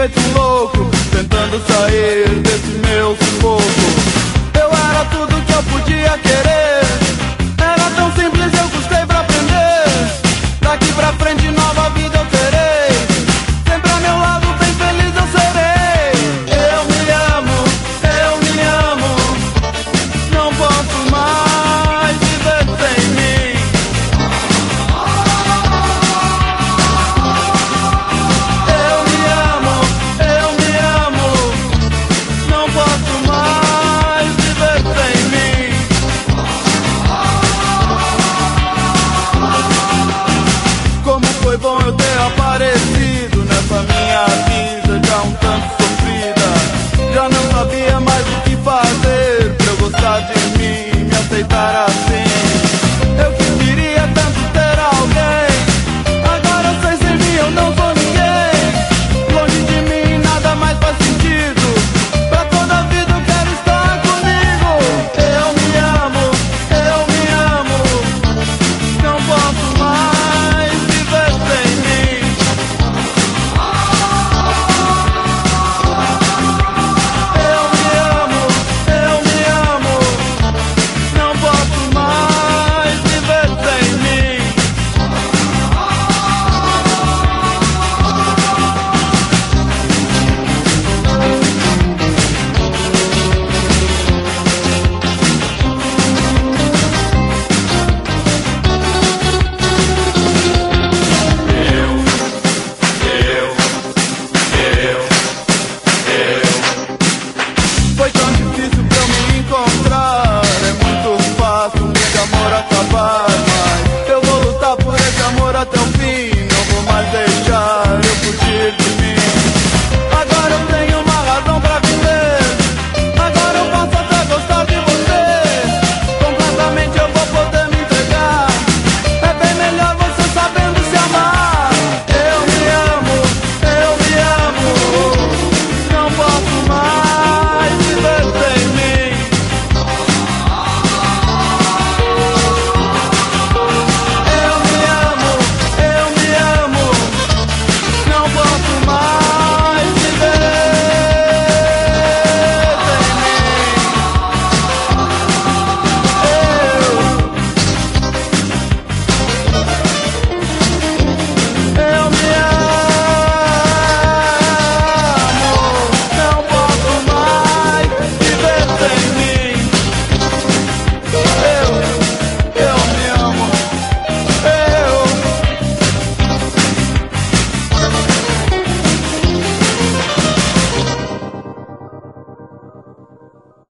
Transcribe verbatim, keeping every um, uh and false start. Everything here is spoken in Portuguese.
feito um louco, tentando sair desse meu sufoco. Eu era tudo que eu podia querer, era tão simples, eu custei pra aprender. Daqui pra frente nova vida eu terei, sempre ao meu lado bem feliz eu serei. Eu me amo, eu me amo, não posso mais viver sem mim. Eu me amo, eu me amo, não posso mais viver sem mim. Como foi bom eu ter aparecido nessa minha vida já um tanto sofrida. Já não sabia mais o que fazer pra eu gostar de mim, me aceitar assim. Eu que queria tanto ter alguém, agora eu sei sem mim eu não sou ninguém. Longe de mim nada mais faz sentido, pra toda a vida eu quero estar comigo. Eu me amo, eu me amo, não posso mais viver sem mim. Eu me amo, eu me amo, não posso mais viver sem mim. Foi tão